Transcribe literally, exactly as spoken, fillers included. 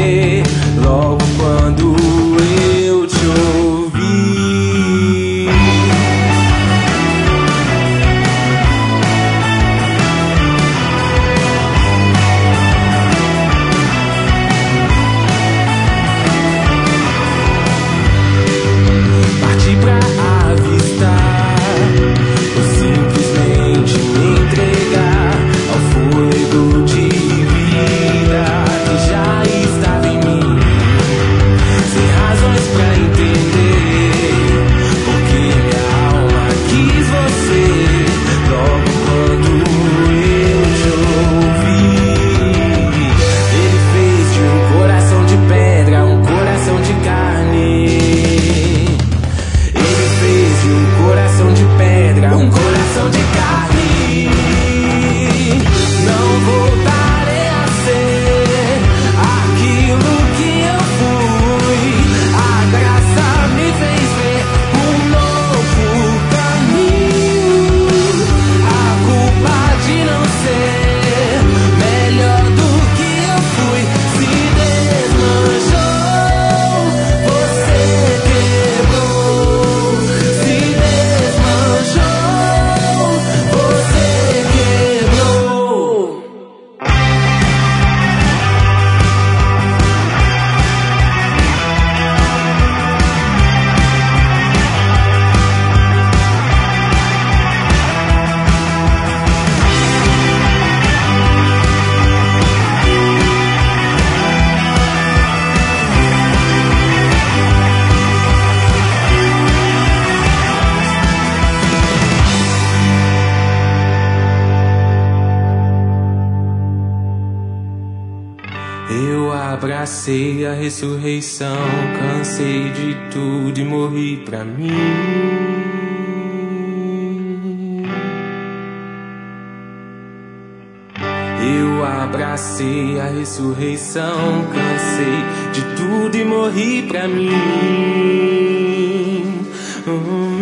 entender logo quando eu te ouvi. Parti pra avistar ou simplesmente me entregar ao fôlego de vida que já estava em mim, sem razões pra entender porque minha alma quis você logo quando eu te ouvi. Ele fez de um coração de pedra um coração de carne. Ele fez de um coração de pedra um coração de carne. Não voltarei a ser aquilo que eu fui. A graça me fez ver um novo caminho. A culpa de não ser melhor do que eu fui se desmanchou. Você quebrou, se desmanchou. Você quebrou. Eu abracei a ressurreição, cansei de tudo e morri pra mim. Eu abracei a ressurreição, cansei de tudo e morri pra mim. Hum.